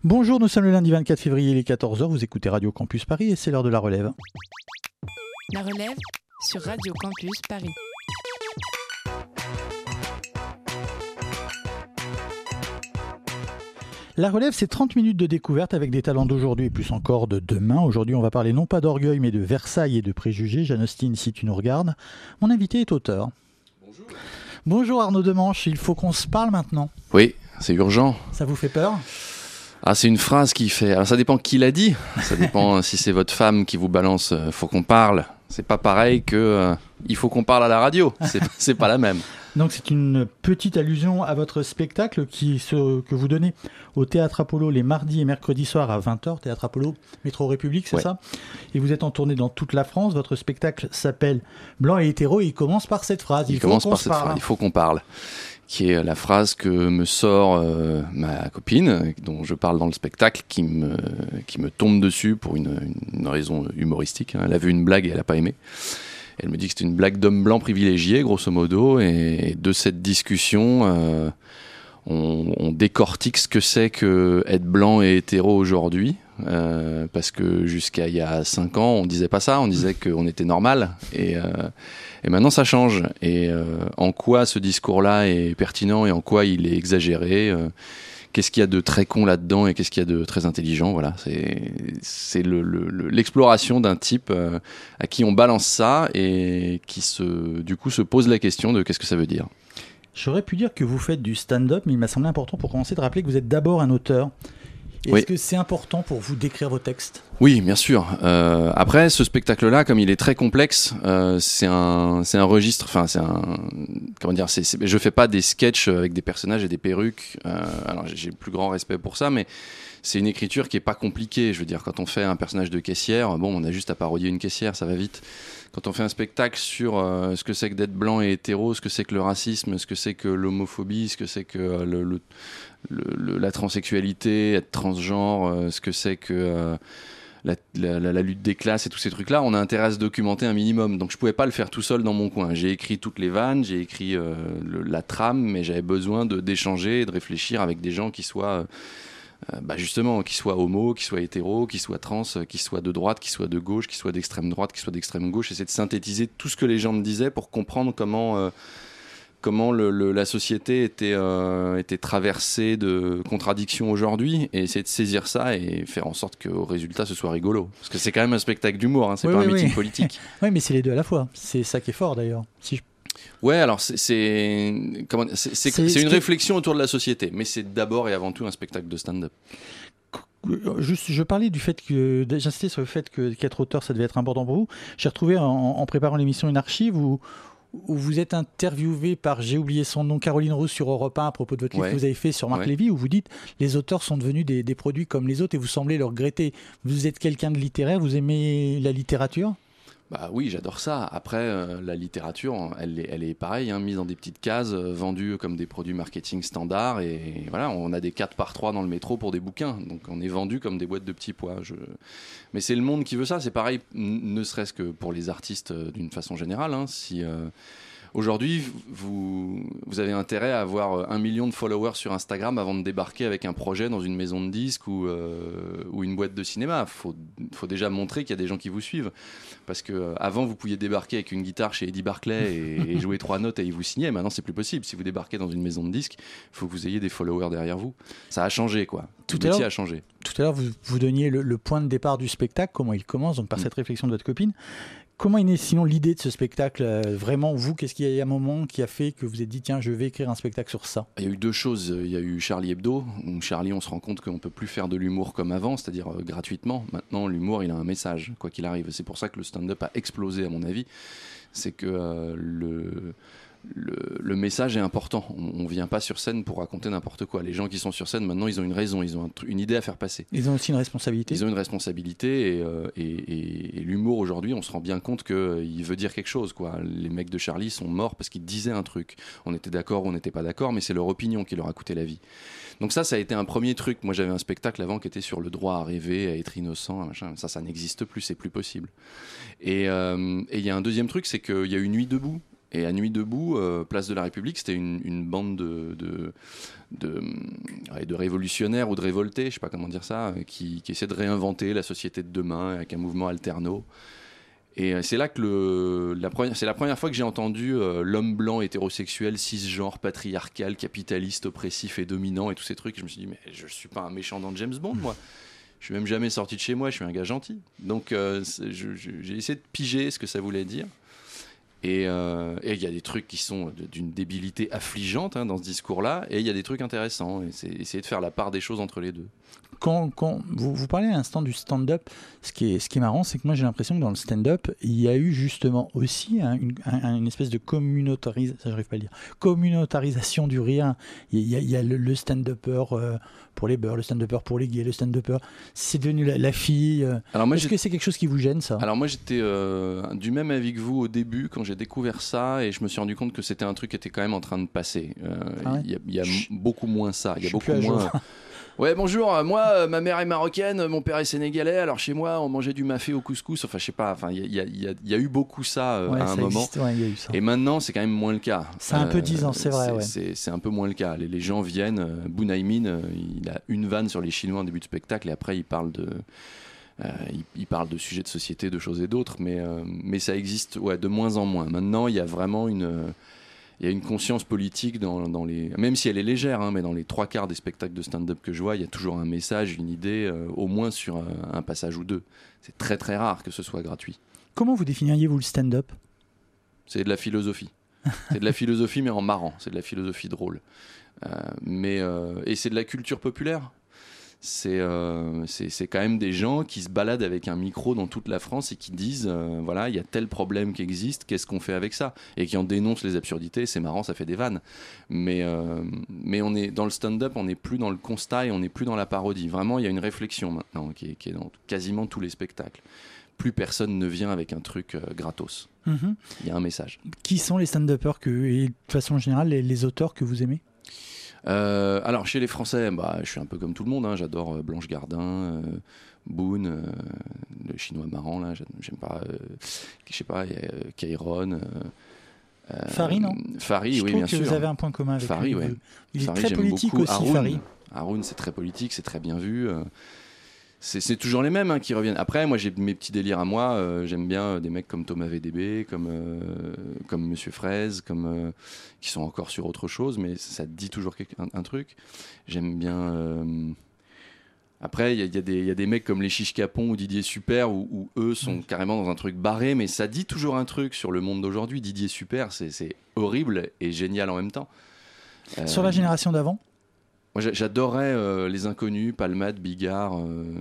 Bonjour, nous sommes le lundi 24 février, il est 14h, vous écoutez Radio Campus Paris et c'est l'heure de la relève. La relève sur Radio Campus Paris. La relève, c'est 30 minutes de découverte avec des talents d'aujourd'hui et plus encore de demain. Aujourd'hui, on va parler non pas d'orgueil mais de Versailles et de préjugés. Jeanne Ostine, si tu nous regardes. Mon invité est auteur. Bonjour. Bonjour Arnaud Demanche, il faut qu'on se parle maintenant. Oui, c'est urgent. Ça vous fait peur ? Ah, c'est une phrase qui fait... Alors ça dépend qui l'a dit. Ça dépend si c'est votre femme qui vous balance « faut qu'on parle ». C'est pas pareil que « il faut qu'on parle à la radio ». C'est pas la même. Donc c'est une petite allusion à votre spectacle que vous donnez au Théâtre Apollo les mardis et mercredis soirs à 20h, Théâtre Apollo, Métro République, c'est Ouais. ça ? Et vous êtes en tournée dans toute la France. Votre spectacle s'appelle Blanc et hétéro et il commence par cette phrase. Il commence par cette phrase « il faut qu'on parle », qui est la phrase que me sort ma copine, dont je parle dans le spectacle, qui me tombe dessus pour une raison humoristique. Elle a vu une blague et elle n'a pas aimé. Elle me dit que c'est une blague d'homme blanc privilégié, grosso modo, et de cette discussion, on décortique ce que c'est que être blanc et hétéro aujourd'hui, parce que jusqu'à il y a 5 ans, on disait pas ça, on disait qu'on était normal, et maintenant ça change. Et en quoi ce discours-là est pertinent et en quoi il est exagéré, qu'est-ce qu'il y a de très con là-dedans et qu'est-ce qu'il y a de très intelligent, voilà. C'est l'exploration d'un type à qui on balance ça et qui du coup se pose la question de qu'est-ce que ça veut dire. J'aurais pu dire que vous faites du stand-up, mais il m'a semblé important pour commencer de rappeler que vous êtes d'abord un auteur. Est-ce Oui. que c'est important pour vous d'écrire vos textes ? Oui, bien sûr. Après, ce spectacle-là, comme il est très complexe, c'est un registre. Enfin, comment dire. Je fais pas des sketchs avec des personnages et des perruques. Alors, j'ai le plus grand respect pour ça, mais c'est une écriture qui est pas compliquée. Je veux dire, quand on fait un personnage de caissière, bon, on a juste à parodier une caissière, ça va vite. Quand on fait un spectacle sur ce que c'est que d'être blanc et hétéro, ce que c'est que le racisme, ce que c'est que l'homophobie, ce que c'est que la transsexualité, être transgenre, ce que c'est que la lutte des classes et tous ces trucs-là, on a intérêt à se documenter un minimum. Donc je pouvais pas le faire tout seul dans mon coin. J'ai écrit toutes les vannes, j'ai écrit la trame, mais j'avais besoin d'échanger et de réfléchir avec des gens qui soient... justement, qu'ils soient homo, qu'ils soient hétéro, qu'ils soient trans, qu'ils soient de droite, qu'ils soient de gauche, qu'ils soient d'extrême droite, qu'ils soient d'extrême gauche. J'essaie de synthétiser tout ce que les gens me disaient pour comprendre comment la société était traversée de contradictions aujourd'hui et essayer de saisir ça et faire en sorte qu'au résultat ce soit rigolo. Parce que c'est quand même un spectacle d'humour, hein, c'est pas un meeting politique. Oui, mais c'est les deux à la fois. C'est ça qui est fort d'ailleurs. Ouais, alors c'est une réflexion autour de la société, mais c'est d'abord et avant tout un spectacle de stand-up. Juste, je parlais du fait que j'insistais sur le fait qu'être auteur, ça devait être important pour vous. J'ai retrouvé en préparant l'émission une archive où vous êtes interviewé par, j'ai oublié son nom, Caroline Roux sur Europe 1 à propos de votre livre que vous avez fait sur Marc Lévy, où vous dites les auteurs sont devenus des produits comme les autres et vous semblez le regretter. Vous êtes quelqu'un de littéraire, vous aimez la littérature ? Bah oui, j'adore ça. Après, la littérature, elle est pareille, hein, mise dans des petites cases, vendue comme des produits marketing standards. Et voilà, on a des 4x3 dans le métro pour des bouquins. Donc on est vendu comme des boîtes de petits pois. Mais c'est le monde qui veut ça. C'est pareil, ne serait-ce que pour les artistes d'une façon générale. Hein, aujourd'hui, vous avez intérêt à avoir 1 million de followers sur Instagram avant de débarquer avec un projet dans une maison de disques ou une boîte de cinéma. Faut déjà montrer qu'il y a des gens qui vous suivent. Parce que avant vous pouviez débarquer avec une guitare chez Eddie Barclay et jouer 3 notes et il vous signait. Maintenant, c'est plus possible. Si vous débarquez dans une maison de disques, il faut que vous ayez des followers derrière vous. Ça a changé, quoi. Le métier a changé. Tout à l'heure, vous donniez le point de départ du spectacle, comment il commence, donc par cette réflexion de votre copine. Comment est née sinon l'idée de ce spectacle ? Vraiment, vous, qu'est-ce qu'il y a un moment qui a fait que vous vous êtes dit, tiens, je vais écrire un spectacle sur ça ? Il y a eu 2 choses. Il y a eu Charlie Hebdo, où Charlie, on se rend compte qu'on ne peut plus faire de l'humour comme avant, c'est-à-dire gratuitement. Maintenant, l'humour, il a un message, quoi qu'il arrive. C'est pour ça que le stand-up a explosé, à mon avis. C'est que le message est important. On ne vient pas sur scène pour raconter n'importe quoi. Les gens qui sont sur scène, maintenant, ils ont une raison, ils ont une idée à faire passer. Ils ont aussi une responsabilité. Ils ont une responsabilité et l'humour, aujourd'hui, on se rend bien compte qu'il veut dire quelque chose, quoi. Les mecs de Charlie sont morts parce qu'ils disaient un truc. On était d'accord ou on n'était pas d'accord, mais c'est leur opinion qui leur a coûté la vie. Donc ça a été un premier truc. Moi, j'avais un spectacle avant qui était sur le droit à rêver, à être innocent, machin. Ça n'existe plus, c'est plus possible. Et il y a un deuxième truc, c'est qu'il y a eu Nuit debout, Et à Nuit debout, place de la République, c'était une bande de révolutionnaires ou de révoltés, je sais pas comment dire ça, qui essaient de réinventer la société de demain avec un mouvement alterno. Et c'est là que c'est la première fois que j'ai entendu l'homme blanc hétérosexuel, cisgenre, patriarcal, capitaliste, oppressif et dominant et tous ces trucs. Je me suis dit, mais je suis pas un méchant dans James Bond, moi. Je suis même jamais sorti de chez moi, je suis un gars gentil. Donc j'ai essayé de piger ce que ça voulait dire. Et il y a des trucs qui sont d'une débilité affligeante dans ce discours-là, et il y a des trucs intéressants. Et c'est essayer de faire la part des choses entre les deux. Quand vous parlez à l'instant du stand-up, ce qui est marrant, c'est que moi j'ai l'impression que dans le stand-up, il y a eu justement aussi une espèce de communautarisation du rire. Il y a le stand-upper pour les beurs, le stand-upper pour les gays, le stand-upper, c'est devenu la fille. Est-ce que c'est quelque chose qui vous gêne, ça ? Alors moi j'étais du même avis que vous au début quand j'ai découvert ça, et je me suis rendu compte que c'était un truc qui était quand même en train de passer. Il y a beaucoup moins ça. Il y a beaucoup moins. Ouais, bonjour, moi, ma mère est marocaine, mon père est sénégalais, alors chez moi, on mangeait du mafé au couscous, enfin, je sais pas, il y a eu beaucoup ça à un moment. Il y a eu ça. Et maintenant, c'est quand même moins le cas. C'est un peu 10 ans, c'est vrai, ouais. C'est un peu moins le cas. Les gens viennent, Bunaimin, il a une vanne sur les Chinois en début de spectacle, et après, il parle de sujets de société, de choses et d'autres, mais ça existe de moins en moins. Maintenant, il y a vraiment il y a une conscience politique dans les... Même si elle est légère, mais dans les 3/4 des spectacles de stand-up que je vois, il y a toujours un message, une idée, au moins sur un passage ou deux. C'est très très rare que ce soit gratuit. Comment vous définiriez-vous le stand-up ? C'est de la philosophie. C'est de la philosophie, mais en marrant. C'est de la philosophie drôle. Et c'est de la culture populaire. C'est quand même des gens qui se baladent avec un micro dans toute la France et qui disent voilà, il y a tel problème qui existe, qu'est-ce qu'on fait avec ça, et qui en dénoncent les absurdités. C'est marrant, ça fait des vannes, mais on est dans le stand-up, on n'est plus dans le constat et on n'est plus dans la parodie. Vraiment, il y a une réflexion maintenant qui est dans quasiment tous les spectacles. Plus personne ne vient avec un truc gratos. Il y a un message. Qui sont les stand-uppers et de façon générale les auteurs que vous aimez ? Alors chez les Français, je suis un peu comme tout le monde, j'adore Blanche Gardin, Boone, le chinois marrant là, j'aime pas, je sais pas, Kairon, Fari, non ? Fari, oui, bien sûr. Vous avez un point commun avec Fari, lui. Ouais. Il est Fari, très politique beaucoup. Aussi, Fari. Haroun, c'est très politique, c'est très bien vu. C'est toujours les mêmes qui reviennent. Après, moi, j'ai mes petits délires à moi. J'aime bien des mecs comme Thomas VDB, comme Monsieur Fraise, qui sont encore sur autre chose, mais ça te dit toujours un truc. J'aime bien... Après, il y a des mecs comme les Chiche Capon ou Didier Super, où eux sont carrément dans un truc barré, mais ça dit toujours un truc sur le monde d'aujourd'hui. Didier Super, c'est horrible et génial en même temps. Sur la génération d'avant ? Moi, j'adorais Les Inconnus, Palmade, Bigard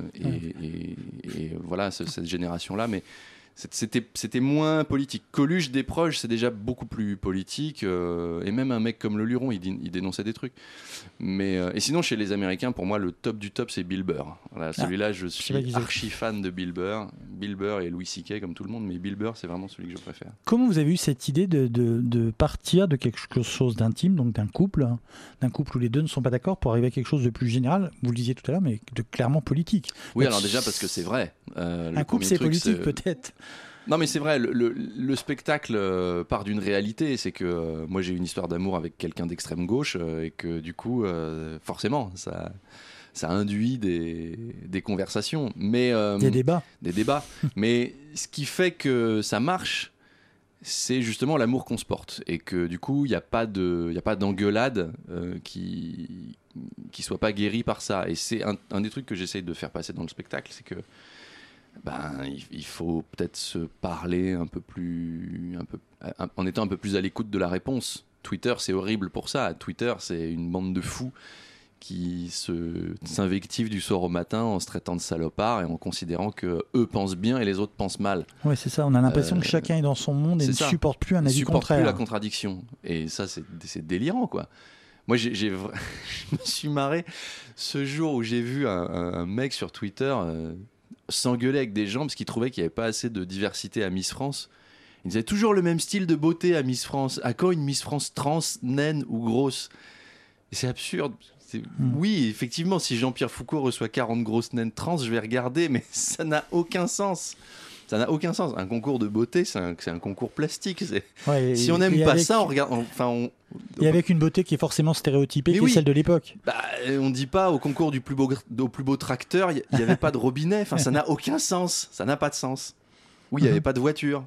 et voilà cette génération-là, mais c'était moins politique. Coluche, Desproges, c'est déjà beaucoup plus politique, et même un mec comme Le Luron, il dénonçait des trucs. Et sinon, chez les Américains, pour moi, le top du top, c'est Bill Burr. Voilà, celui-là, je suis archi fan de Bill Burr. Bill Burr et Louis C.K. comme tout le monde, mais Bill Burr, c'est vraiment celui que je préfère. Comment vous avez eu cette idée de partir de quelque chose d'intime, donc d'un couple où les deux ne sont pas d'accord, pour arriver à quelque chose de plus général, vous le disiez tout à l'heure, mais de clairement politique. Oui, alors déjà parce que c'est vrai. Un couple, c'est politique peut-être. Non, mais c'est vrai, le spectacle part d'une réalité. C'est que moi, j'ai une histoire d'amour avec quelqu'un d'extrême gauche, et que du coup, forcément, ça induit des conversations. Mais, des débats. Mais ce qui fait que ça marche, c'est justement l'amour qu'on se porte. Et que du coup, il n'y a pas d'engueulade qui soit pas guérie par ça. Et c'est un des trucs que j'essaye de faire passer dans le spectacle, c'est que il faut peut-être se parler en étant un peu plus à l'écoute de la réponse. Twitter, c'est horrible pour ça. Twitter, c'est une bande de fous qui s'invectivent du soir au matin en se traitant de salopards et en considérant que eux pensent bien et les autres pensent mal. Ouais, c'est ça. On a l'impression que chacun est dans son monde et ne supporte plus un avis contraire. Ne supporte plus la contradiction. Et ça, c'est délirant, quoi. Moi, je me suis marré ce jour où j'ai vu un mec sur Twitter s'engueuler avec des gens parce qu'il trouvait qu'il n'y avait pas assez de diversité à Miss France. Il disait toujours le même style de beauté à Miss France. À quand une Miss France trans, naine ou grosse ? Et c'est absurde. Oui, effectivement, si Jean-Pierre Foucault reçoit 40 grosses naines trans, je vais regarder, mais ça n'a aucun sens. Ça n'a aucun sens. Un concours de beauté, c'est un concours plastique. Ouais, si on n'aime pas ça, on regarde. Et avec une beauté qui est forcément stéréotypée, mais qui est celle de l'époque. Bah, on dit pas au concours du plus beau tracteur, il n'y avait pas de robinet. Enfin, ça n'a aucun sens. Ça n'a pas de sens. Oui, il n'y avait pas de voiture.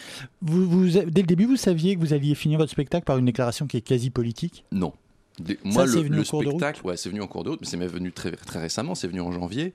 Dès le début, vous saviez que vous alliez finir votre spectacle par une déclaration qui est quasi politique ? Non. Moi, ça, le spectacle, ouais, c'est venu en cours de route, mais c'est venu très, très récemment, c'est venu en janvier.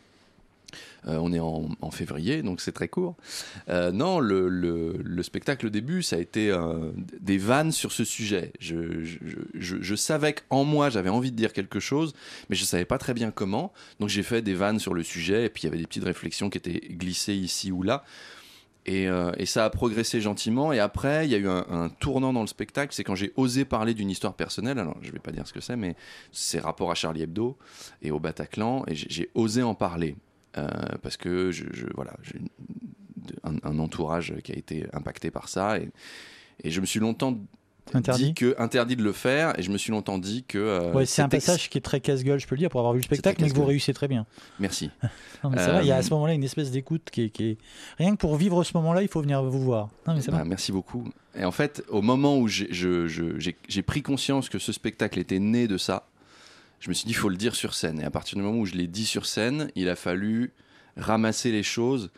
On est en février, donc c'est très court. Non, le spectacle au début, ça a été des vannes sur ce sujet. Je savais qu'en moi, j'avais envie de dire quelque chose, mais je ne savais pas très bien comment. Donc j'ai fait des vannes sur le sujet, et puis il y avait des petites réflexions qui étaient glissées ici ou là. Et ça a progressé gentiment. Et après, il y a eu un tournant dans le spectacle. C'est quand j'ai osé parler d'une histoire personnelle. Alors, je ne vais pas dire ce que c'est, mais c'est rapport à Charlie Hebdo et au Bataclan. Et j'ai osé en parler. Parce que voilà, j'ai un entourage qui a été impacté par ça. Et je me suis longtemps interdit de le faire. Et je me suis longtemps dit que... c'est un passage qui est très casse-gueule, je peux le dire, pour avoir vu le spectacle, mais que vous réussissez très bien. Merci. Non, mais c'est vrai, il y a à ce moment-là une espèce d'écoute qui est... Rien que pour vivre ce moment-là, il faut venir vous voir. Non, mais c'est vrai. Merci beaucoup. Et en fait, au moment où j'ai pris conscience que ce spectacle était né de ça, je me suis dit, il faut le dire sur scène. Et à partir du moment où je l'ai dit sur scène, il a fallu ramasser les choses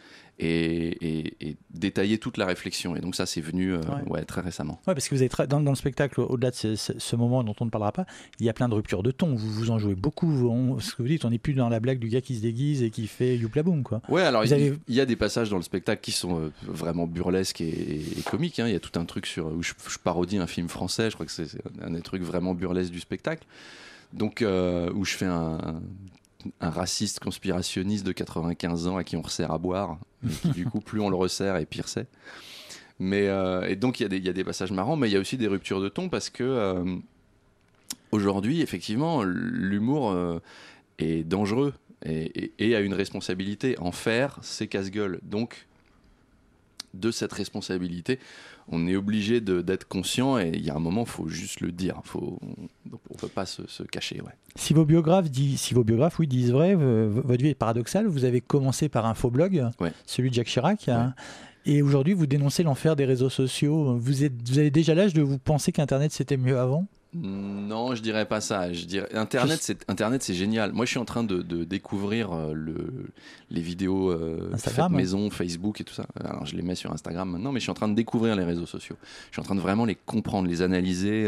et détailler toute la réflexion. Et donc ça, c'est venu très récemment. Ouais, parce que vous avez dans le spectacle, au-delà de ce moment dont on ne parlera pas, il y a plein de ruptures de ton. Vous en jouez beaucoup. Ce que vous dites, on n'est plus dans la blague du gars qui se déguise et qui fait youpla boum, quoi. Ouais, alors il y a des passages dans le spectacle qui sont vraiment burlesques et comiques. Hein. Il y a tout un truc où je parodie un film français. Je crois que c'est un des trucs vraiment burlesques du spectacle. Donc, où je fais un raciste conspirationniste de 95 ans à qui on resserre à boire, et qui du coup plus on le resserre et pire c'est. Mais et donc il y a des passages marrants, mais il y a aussi des ruptures de ton parce que aujourd'hui effectivement l'humour est dangereux et a une responsabilité. En faire, c'est casse-gueule. Donc de cette responsabilité, on est obligé d'être conscient et il y a un moment, il faut juste le dire. On ne peut pas se cacher. Ouais. Si vos biographes disent vrai, votre vie est paradoxale. Vous avez commencé par un faux blog, celui de Jacques Chirac, et aujourd'hui vous dénoncez l'enfer des réseaux sociaux. Vous avez déjà l'âge de vous penser qu'Internet c'était mieux avant ? Non, je dirais pas ça. Je dirais Internet, c'est génial. Moi, je suis en train de découvrir les vidéos faites maison, Facebook et tout ça. Alors, je les mets sur Instagram maintenant, mais je suis en train de découvrir les réseaux sociaux. Je suis en train de vraiment les comprendre, les analyser.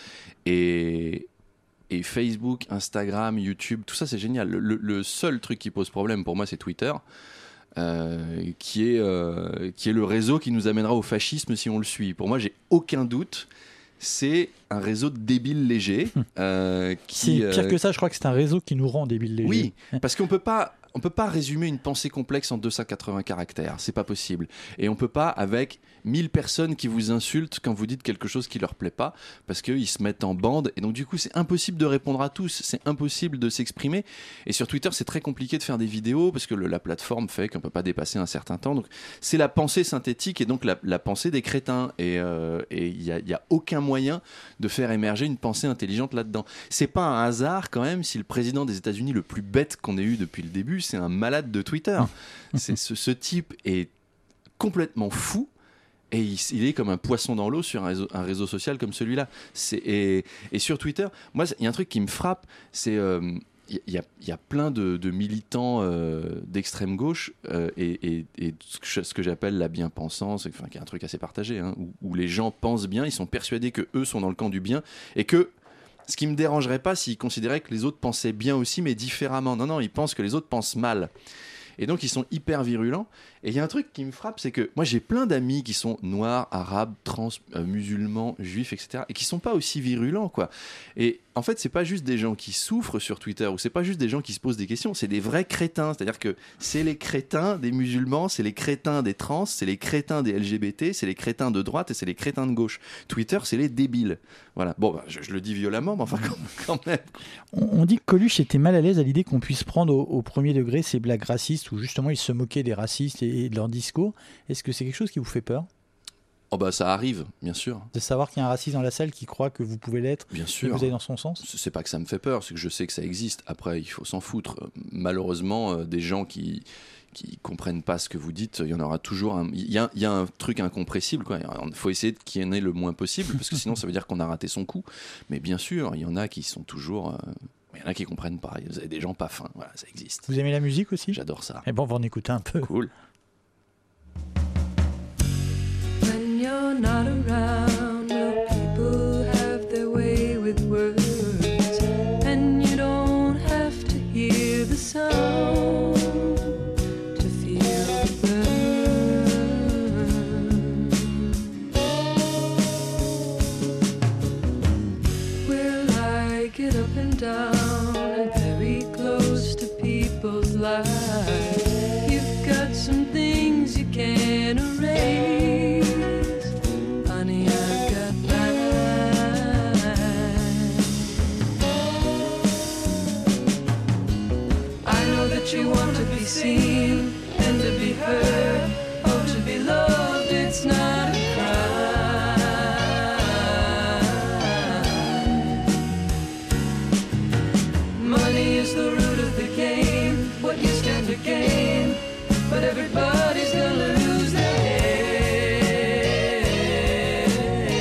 Et Facebook, Instagram, YouTube, tout ça, c'est génial. Le seul truc qui pose problème pour moi, c'est Twitter. Qui est le réseau qui nous amènera au fascisme si on le suit. Pour moi, j'ai aucun doute. C'est un réseau de débiles légers. C'est pire que ça, je crois que c'est un réseau qui nous rend débiles légers. Oui, parce qu'on peut pas résumer une pensée complexe en 280 caractères, c'est pas possible. Et on peut pas, avec 1000 personnes qui vous insultent quand vous dites quelque chose qui leur plaît pas, parce qu'ils se mettent en bande, et donc du coup c'est impossible de répondre à tous, c'est impossible de s'exprimer. Et sur Twitter c'est très compliqué de faire des vidéos, parce que la plateforme fait qu'on peut pas dépasser un certain temps, donc c'est la pensée synthétique, et donc la pensée des crétins, et il y a aucun moyen de faire émerger une pensée intelligente là-dedans. C'est pas un hasard quand même si le président des États-Unis le plus bête qu'on ait eu depuis le début, c'est un malade de Twitter. Ce type est complètement fou et il est comme un poisson dans l'eau sur un réseau social comme celui-là. Et sur Twitter, moi, il y a un truc qui me frappe, c'est il y a plein de militants d'extrême gauche et ce que j'appelle la bien-pensance, qui est un truc assez partagé, hein, où les gens pensent bien, ils sont persuadés que eux sont dans le camp du bien et que ce qui me dérangerait pas s'ils considéraient que les autres pensaient bien aussi, mais différemment. Non, ils pensent que les autres pensent mal. Et donc, ils sont hyper virulents. Et il y a un truc qui me frappe, c'est que moi, j'ai plein d'amis qui sont noirs, arabes, trans, musulmans, juifs, etc. et qui sont pas aussi virulents, quoi. Et en fait, c'est pas juste des gens qui souffrent sur Twitter, ou c'est pas juste des gens qui se posent des questions, c'est des vrais crétins. C'est-à-dire que c'est les crétins des musulmans, c'est les crétins des trans, c'est les crétins des LGBT, c'est les crétins de droite et c'est les crétins de gauche. Twitter, c'est les débiles. Voilà. Bon, je le dis violemment, mais enfin, quand même. On dit que Coluche était mal à l'aise à l'idée qu'on puisse prendre au premier degré ces blagues racistes, où justement il se moquait des racistes et de leur discours. Est-ce que c'est quelque chose qui vous fait peur ? Oh bah ça arrive, bien sûr. De savoir qu'il y a un raciste dans la salle qui croit que vous pouvez l'être, Bien et que sûr. vous allez dans son sens. C'est pas que ça me fait peur, c'est que je sais que ça existe. Après, il faut s'en foutre. Malheureusement, des gens qui comprennent pas ce que vous dites, il y en aura toujours il y a un truc incompressible, quoi. Il faut essayer qu'il y en ait le moins possible, parce que sinon ça veut dire qu'on a raté son coup. Mais bien sûr, il y en a qui sont toujours... il y en a qui comprennent pas. Vous avez des gens pas fins. Voilà, ça existe. Vous aimez la musique aussi ? J'adore ça. Eh bon, on va en écouter un peu. Cool. When you're not around, well, people have their way with words, and you don't have to hear the sound to feel the burn. Well, I get up and down and very close to people's lives. You've got some things you can't erase. Honey, I've got mine. I know that you want to be seen and to be heard. Oh, to be loved, it's not a crime. Money is the root of the game, what you stand to gain. But everybody's gonna lose their heads.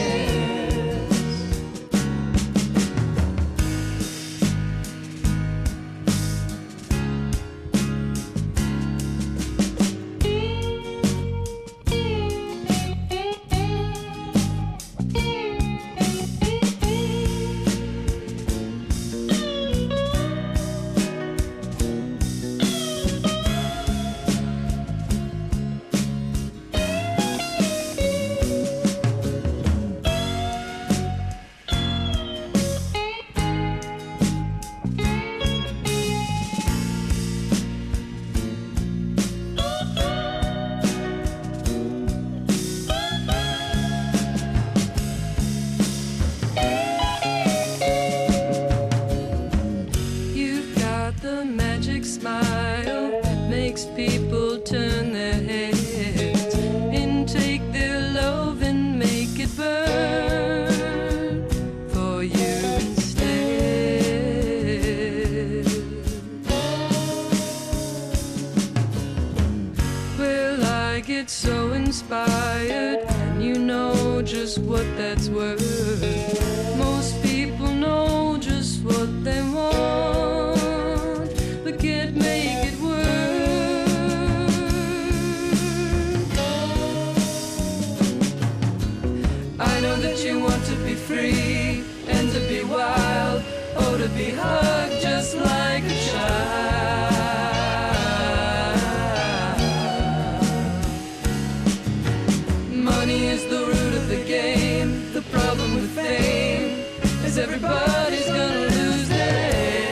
You've got the magic smile that makes people turn their heads and take their love and make it burn for you instead. Well, I get so inspired, and you know just what that's worth. Most people know just what they want, but can't make it work. I know that you want to be free and to be wild, oh, to be hugged just like a child. Money is the root of the game. The problem with fame is everybody's gonna lose their heads.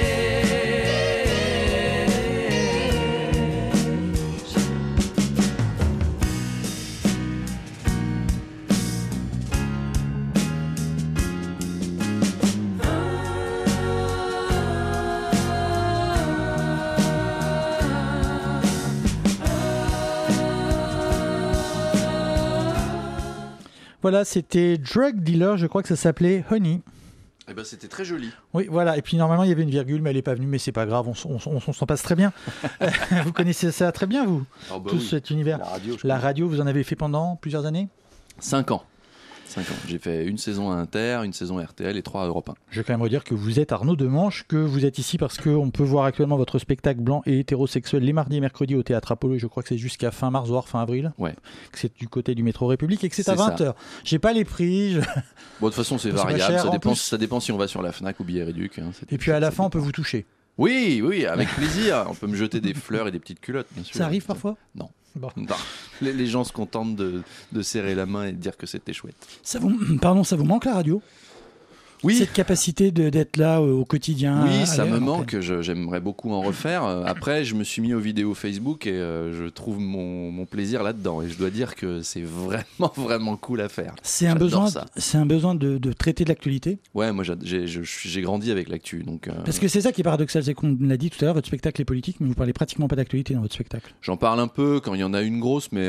Voilà, c'était Drug Dealer, je crois que ça s'appelait Honey. Eh ben, c'était très joli. Oui, voilà. Et puis normalement, il y avait une virgule, mais elle n'est pas venue, mais c'est pas grave, on s'en passe très bien. Vous connaissez ça très bien, vous, Oh, bah tout oui. cet univers. La radio, La radio, vous en avez fait pendant plusieurs années ? 5 ans. 5 ans. J'ai fait une saison à Inter, une saison à RTL et 3 à Europe 1. Je vais quand même redire que vous êtes Arnaud Demanche, que vous êtes ici parce qu'on peut voir actuellement votre spectacle blanc et hétérosexuel les mardis et mercredis au Théâtre Apollo, et je crois que c'est jusqu'à fin mars, voire fin avril. Ouais. Que c'est du côté du métro République et que c'est à C'est ça. 20h. J'ai pas les prix. Bon, de toute façon, c'est C'est pas variable. cher, en plus. Ça dépend si on va sur la Fnac ou Billet Réduc. Hein. Et puis à la fin, on peut vous toucher. Oui, oui, avec plaisir. On peut me jeter des fleurs et des petites culottes, bien sûr. Ça arrive parfois ? Non. Bon. Non. Les gens se contentent de serrer la main et de dire que c'était chouette. Ça vous manque la radio ? Oui. Cette capacité d'être là au quotidien. Oui, ça me manque. J'aimerais beaucoup en refaire. Après, je me suis mis aux vidéos Facebook et je trouve mon plaisir là-dedans. Et je dois dire que c'est vraiment, vraiment cool à faire. C'est un besoin de traiter de l'actualité. Ouais, moi j'ai grandi avec l'actu. Donc, Parce que c'est ça qui est paradoxal, c'est qu'on l'a dit tout à l'heure, votre spectacle est politique, mais vous parlez pratiquement pas d'actualité dans votre spectacle. J'en parle un peu quand il y en a une grosse, mais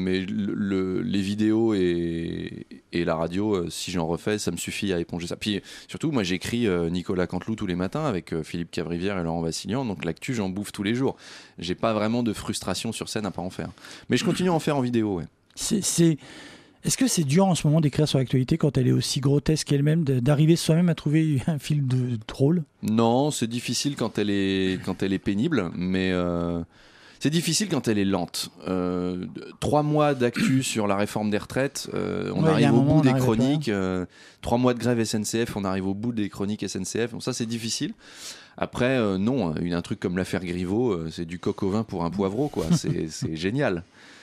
les vidéos et la radio, si j'en refais, ça me suffit à éponger ça. Puis surtout, moi j'écris Nicolas Canteloup tous les matins avec Philippe Cavrivière et Laurent Vassilian, donc l'actu j'en bouffe tous les jours. J'ai pas vraiment de frustration sur scène à pas en faire. Mais je continue à en faire en vidéo, ouais. Est-ce que c'est dur en ce moment d'écrire sur l'actualité quand elle est aussi grotesque elle-même, d'arriver soi-même à trouver un fil drôle ? Non, c'est difficile quand elle est pénible, mais c'est difficile quand elle est lente. 3 mois d'actu sur la réforme des retraites, on arrive au bout des chroniques. 3 mois de grève SNCF, on arrive au bout des chroniques SNCF. Donc ça, c'est difficile. Après, non, un truc comme l'affaire Griveaux, c'est du coq au vin pour un poivreau, quoi. C'est génial.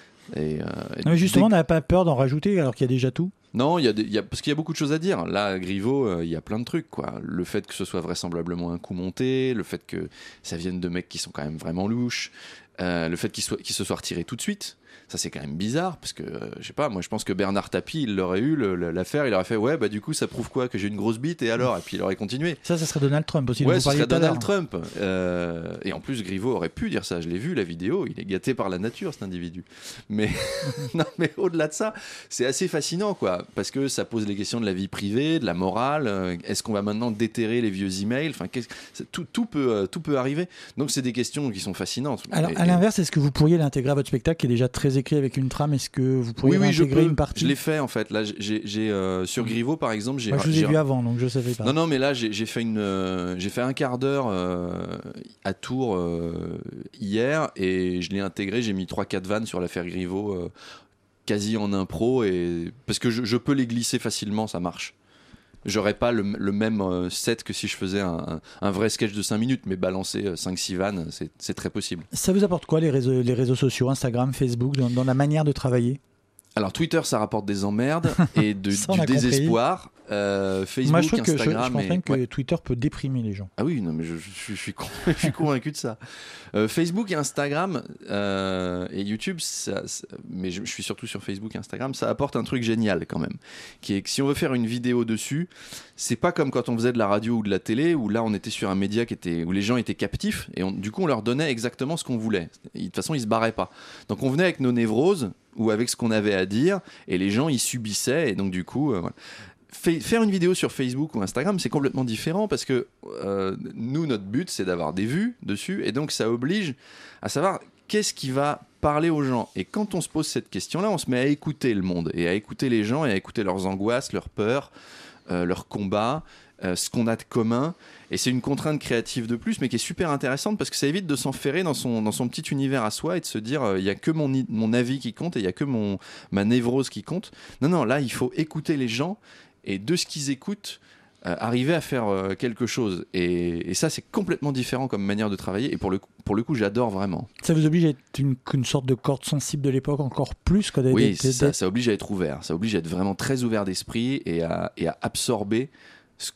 Mais justement, on n'a pas peur d'en rajouter alors qu'il y a déjà tout. Non, parce qu'il y a beaucoup de choses à dire. Là, Griveaux, il y a plein de trucs, quoi. Le fait que ce soit vraisemblablement un coup monté, le fait que ça vienne de mecs qui sont quand même vraiment louches, le fait qu'il se soit retiré tout de suite. Ça, c'est quand même bizarre parce que, je sais pas, moi je pense que Bernard Tapie, il l'aurait eu l'affaire, il aurait fait ouais, bah du coup, ça prouve quoi, que j'ai une grosse bite et alors, et puis il aurait continué. Ça serait Donald Trump aussi. Ouais, ça serait Donald Trump. Et en plus, Griveaux aurait pu dire ça. Je l'ai vu, la vidéo. Il est gâté par la nature, cet individu. Mais non, mais au-delà de ça, c'est assez fascinant, quoi, parce que ça pose les questions de la vie privée, de la morale. Est-ce qu'on va maintenant déterrer les vieux emails ? Enfin, tout peut arriver. Donc, c'est des questions qui sont fascinantes. Alors, à l'inverse, est-ce que vous pourriez l'intégrer à votre spectacle qui est déjà très écrit avec une trame? Est-ce que vous pourriez intégrer une partie? Je l'ai fait en fait. Là, j'ai sur Griveaux par exemple. Moi, je vous ai vu avant, donc je savais pas. Non, mais là, j'ai fait un quart d'heure à Tours hier et je l'ai intégré. J'ai mis 3-4 vannes sur l'affaire Griveaux, quasi en impro, et parce que je peux les glisser facilement, ça marche. J'aurais pas le même set que si je faisais un vrai sketch de 5 minutes, mais balancer 5-6 vannes, c'est très possible. Ça vous apporte quoi les réseaux sociaux, Instagram, Facebook, dans la manière de travailler? Alors Twitter, ça rapporte des emmerdes et du désespoir. Facebook, moi, je trouve Instagram, je pense que Twitter peut déprimer les gens. Ah oui, non, mais je suis convaincu de ça. Facebook et Instagram et YouTube, mais je suis surtout sur Facebook et Instagram, ça apporte un truc génial quand même, qui est que si on veut faire une vidéo dessus, c'est pas comme quand on faisait de la radio ou de la télé, où là on était sur un média où les gens étaient captifs et du coup on leur donnait exactement ce qu'on voulait. Et de toute façon, ils se barraient pas. Donc on venait avec nos névroses ou avec ce qu'on avait à dire, et les gens ils subissaient, et donc du coup voilà. Faire une vidéo sur Facebook ou Instagram, c'est complètement différent parce que nous, notre but, c'est d'avoir des vues dessus, et donc ça oblige à savoir qu'est-ce qui va parler aux gens. Et quand on se pose cette question-là, on se met à écouter le monde, et à écouter les gens, et à écouter leurs angoisses, leurs peurs, leurs combats, ce qu'on a de commun. Et c'est une contrainte créative de plus, mais qui est super intéressante parce que ça évite de s'enferrer dans son petit univers à soi et de se dire il n'y a que mon avis qui compte et il n'y a que ma névrose qui compte. Non, là, il faut écouter les gens et de ce qu'ils écoutent, arriver à faire quelque chose. Et ça, c'est complètement différent comme manière de travailler. Et pour le coup, j'adore vraiment. Ça vous oblige à être une sorte de corde sensible de l'époque encore plus que d'être... Oui, ça oblige à être ouvert. Ça oblige à être vraiment très ouvert d'esprit et à absorber ce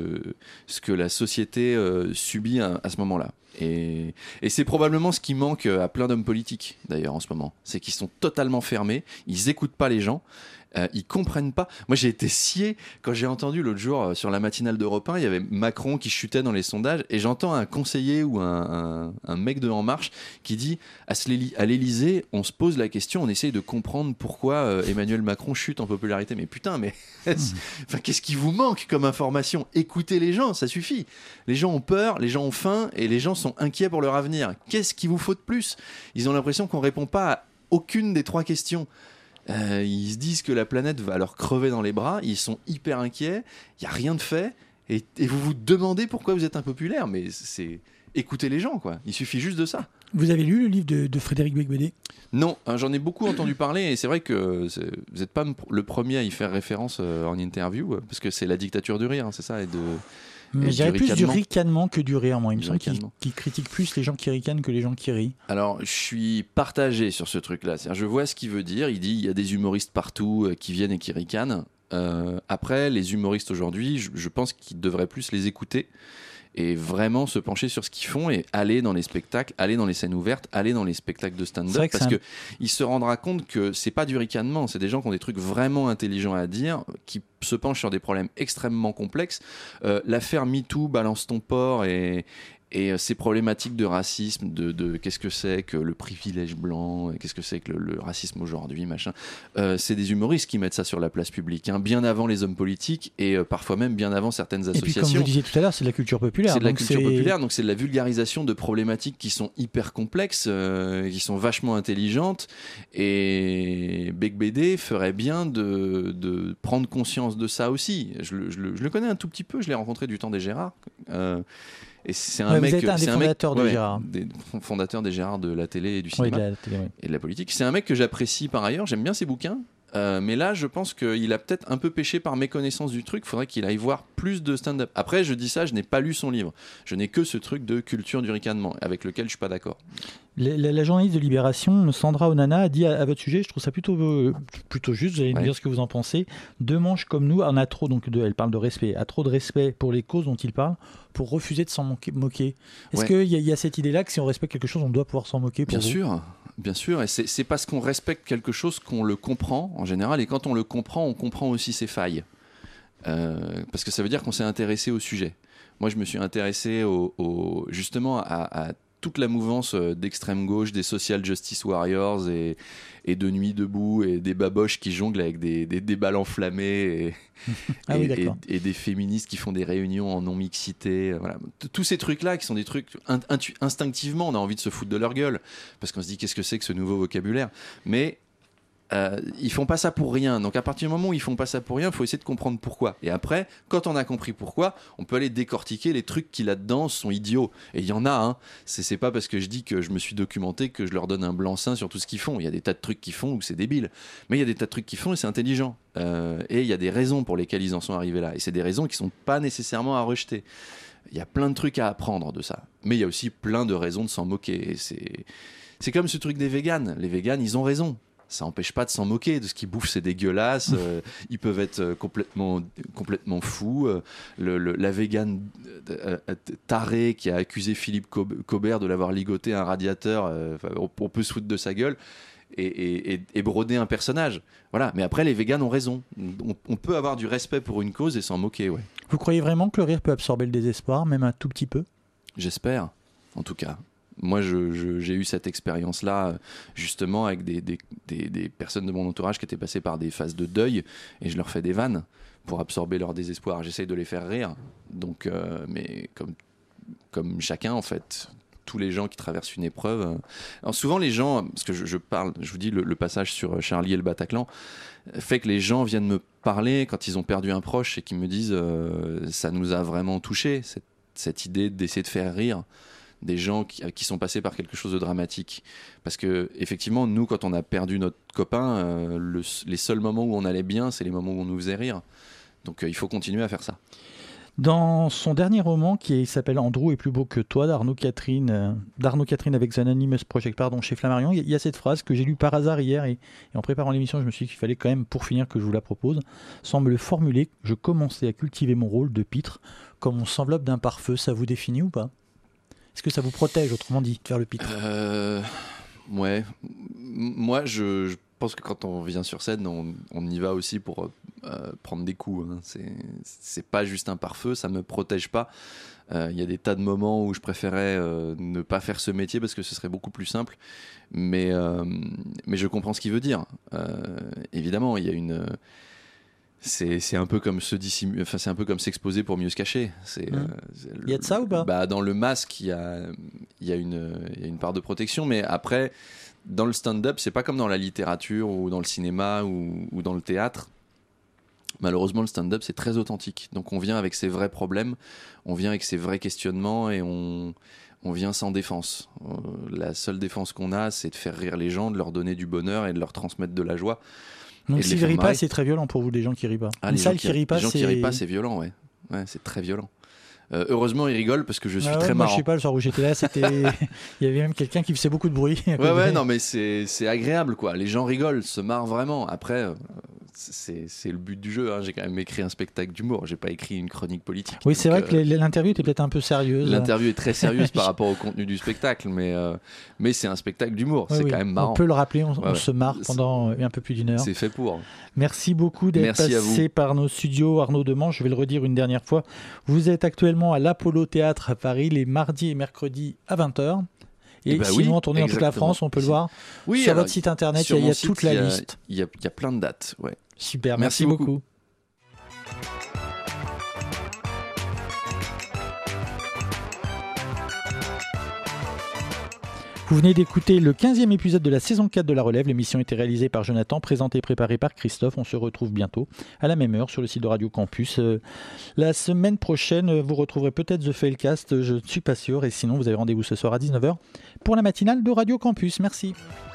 que la société subit à ce moment-là. Et c'est probablement ce qui manque à plein d'hommes politiques, d'ailleurs, en ce moment. C'est qu'ils sont totalement fermés, ils n'écoutent pas les gens, ils comprennent pas. Moi, j'ai été scié quand j'ai entendu l'autre jour sur la matinale d'Europe 1, il y avait Macron qui chutait dans les sondages, et j'entends un conseiller ou un mec de En Marche qui dit à l'Élysée, on se pose la question, on essaye de comprendre pourquoi Emmanuel Macron chute en popularité. Mais putain, enfin, qu'est-ce qui vous manque comme information? Écoutez les gens, ça suffit. Les gens ont peur, les gens ont faim, et les gens sont inquiets pour leur avenir. Qu'est-ce qu'il vous faut de plus? Ils ont l'impression qu'on répond pas à aucune des 3 questions. Ils se disent que la planète va leur crever dans les bras, ils sont hyper inquiets, il n'y a rien de fait, et vous vous demandez pourquoi vous êtes impopulaire, mais c'est écouter les gens, quoi. Il suffit juste de ça. Vous avez lu le livre de Frédéric Becbédé? Non, j'en ai beaucoup entendu parler, et c'est vrai que vous n'êtes pas le premier à y faire référence en interview, parce que c'est la dictature du rire, hein, c'est ça, mais je dirais plus du ricanement que du rire, moi. Il me semble qu'il critique plus les gens qui ricanent que les gens qui rient. Alors, je suis partagé sur ce truc-là. C'est-à-dire, je vois ce qu'il veut dire. Il dit il y a des humoristes partout qui viennent et qui ricanent. Après, les humoristes aujourd'hui, je pense qu'ils devraient plus les écouter et vraiment se pencher sur ce qu'ils font et aller dans les spectacles, aller dans les scènes ouvertes, aller dans les spectacles de C'est stand-up, vrai que parce c'est que il se rendra compte que c'est pas du ricanement, c'est des gens qui ont des trucs vraiment intelligents à dire, qui se penchent sur des problèmes extrêmement complexes. L'affaire MeToo, balance ton porc et ces problématiques de racisme, de qu'est-ce que c'est que le privilège blanc, et qu'est-ce que c'est que le racisme aujourd'hui, machin. C'est des humoristes qui mettent ça sur la place publique, hein, bien avant les hommes politiques et parfois même bien avant certaines Et puis, associations. comme vous disiez tout à l'heure, c'est de la culture populaire. C'est de la donc culture populaire, donc c'est de la vulgarisation de problématiques qui sont hyper complexes, qui sont vachement intelligentes. Et Bec BD ferait bien de prendre conscience de ça aussi. Je le connais un tout petit peu, je l'ai rencontré du temps des Gérards. Et c'est un Ouais, mec. vous êtes un des c'est fondateurs de ouais, Gérard. des fondateurs des Gérards de la télé et du Oui, cinéma de la télé, oui. et de la politique. C'est un mec que j'apprécie par ailleurs, j'aime bien ses bouquins. Mais là, je pense qu'il a peut-être un peu péché par méconnaissance du truc. Il faudrait qu'il aille voir plus de stand-up. Après, je dis ça, je n'ai pas lu son livre. Je n'ai que ce truc de culture du ricanement, avec lequel je suis pas d'accord. La journaliste de Libération, Sandra Onana, a dit à votre sujet, je trouve ça plutôt juste, vous allez me Ouais. dire ce que vous en pensez. Deux manches comme nous, on a trop, elle parle de respect, a trop de respect pour les causes dont il parle, pour refuser de s'en moquer. Est-ce Ouais. qu'il y a cette idée-là que si on respecte quelque chose, on doit pouvoir s'en moquer pour Bien vous sûr, bien sûr. Et c'est parce qu'on respecte quelque chose qu'on le comprend, en général. Et quand on le comprend, on comprend aussi ses failles. Parce que ça veut dire qu'on s'est intéressé au sujet. Moi, je me suis intéressé justement à toute la mouvance d'extrême gauche, des social justice warriors et de Nuit debout et des baboches qui jonglent avec des balles enflammées Ah oui, d'accord. et des féministes qui font des réunions en non-mixité. Voilà. Tous ces trucs-là qui sont des trucs instinctivement, on a envie de se foutre de leur gueule parce qu'on se dit qu'est-ce que c'est que ce nouveau vocabulaire. Mais ils font pas ça pour rien. Donc à partir du moment où ils font pas ça pour rien, il faut essayer de comprendre pourquoi. Et après, quand on a compris pourquoi, on peut aller décortiquer les trucs qui là-dedans sont idiots. Et il y en a, hein. C'est pas parce que je dis que je me suis documenté que je leur donne un blanc-seing sur tout ce qu'ils font. Il y a des tas de trucs qu'ils font où c'est débile. Mais il y a des tas de trucs qu'ils font et c'est intelligent. Et il y a des raisons pour lesquelles ils en sont arrivés là. Et c'est des raisons qui sont pas nécessairement à rejeter. Il y a plein de trucs à apprendre de ça. Mais il y a aussi plein de raisons de s'en moquer. Et c'est comme ce truc des véganes. Les véganes, ils ont raison. Ça n'empêche pas de s'en moquer de ce qu'ils bouffent, c'est dégueulasse. Ils peuvent être complètement fous. La végane tarée qui a accusé Philippe Cobert de l'avoir ligoté un radiateur, on peut se foutre de sa gueule et broder un personnage. Voilà. Mais après, les véganes ont raison. On peut avoir du respect pour une cause et s'en moquer. Ouais. Vous croyez vraiment que le rire peut absorber le désespoir, même un tout petit peu ? J'espère, en tout cas. Moi, j'ai eu cette expérience-là, justement, avec des personnes de mon entourage qui étaient passées par des phases de deuil, et je leur fais des vannes pour absorber leur désespoir. J'essaye de les faire rire. Donc, mais comme chacun, en fait, tous les gens qui traversent une épreuve. Alors souvent, les gens, parce que je vous dis, le passage sur Charlie et le Bataclan, fait que les gens viennent me parler quand ils ont perdu un proche et qu'ils me disent ça nous a vraiment touchés, cette idée d'essayer de faire rire des gens qui sont passés par quelque chose de dramatique. Parce que effectivement, nous, quand on a perdu notre copain, les seuls moments où on allait bien, c'est les moments où on nous faisait rire. Donc il faut continuer à faire ça. Dans son dernier roman, qui s'appelle Andrew est plus beau que toi, d'Arnaud Catherine avec The Anonymous Project, chez Flammarion, il y a cette phrase que j'ai lue par hasard hier, et en préparant l'émission, je me suis dit qu'il fallait quand même, pour finir, que je vous la propose. Sans me le formuler, je commençais à cultiver mon rôle de pitre, comme on s'enveloppe d'un pare-feu. Ça vous définit ou pas ? Est-ce que ça vous protège, autrement dit, de faire le pitre ? Ouais. Moi, je pense que quand on vient sur scène, on y va aussi pour prendre des coups. Hein. C'est pas juste un pare-feu, ça me protège pas. Il y a des tas de moments où je préférais ne pas faire ce métier parce que ce serait beaucoup plus simple. Mais je comprends ce qu'il veut dire. Évidemment, il y a une... C'est un peu comme c'est un peu comme s'exposer pour mieux se cacher. Il y a de ça ou pas ? Dans le masque, il y a une part de protection, mais après, dans le stand-up, c'est pas comme dans la littérature ou dans le cinéma ou dans le théâtre. Malheureusement, le stand-up, c'est très authentique. Donc on vient avec ses vrais problèmes, on vient avec ses vrais questionnements et on vient sans défense. La seule défense qu'on a, c'est de faire rire les gens, de leur donner du bonheur et de leur transmettre de la joie. Donc s'ils ne rient pas, c'est très violent pour vous, les gens qui rient pas. Les gens qui rient pas, c'est violent, ouais. Ouais, c'est très violent. Heureusement, ils rigolent parce que je suis très marrant. Moi, je sais pas, le soir où j'étais là, il y avait même quelqu'un qui faisait beaucoup de bruit. Ouais, non, mais c'est agréable, quoi. Les gens rigolent, se marrent vraiment. Après, c'est le but du jeu. Hein. J'ai quand même écrit un spectacle d'humour. J'ai pas écrit une chronique politique. Oui, c'est vrai que l'interview était peut-être un peu sérieuse. L'interview est très sérieuse par rapport au contenu du spectacle, mais c'est un spectacle d'humour. Oui, c'est oui. quand même marrant. On peut le rappeler, on Ouais. se marre pendant un peu plus d'1 heure. C'est fait pour. Merci beaucoup d'être Merci à passé vous. par nos studios, Arnaud Demange. Je vais le redire une dernière fois. Vous êtes actuellement à l'Apollo Théâtre à Paris les mardis et mercredis à 20h. Et bah sinon, oui, en tournée dans toute la exactement. France, on peut le voir Oui, sur alors, votre site internet. sur Il y mon a site, toute la il y a- liste. Il y a plein de dates. Ouais. Super, Merci merci beaucoup. beaucoup. Vous venez d'écouter le 15e épisode de la saison 4 de La Relève. L'émission a été réalisée par Jonathan, présentée et préparée par Christophe. On se retrouve bientôt à la même heure sur le site de Radio Campus. La semaine prochaine, vous retrouverez peut-être The Failcast, je ne suis pas sûr. Et sinon, vous avez rendez-vous ce soir à 19h pour la matinale de Radio Campus. Merci.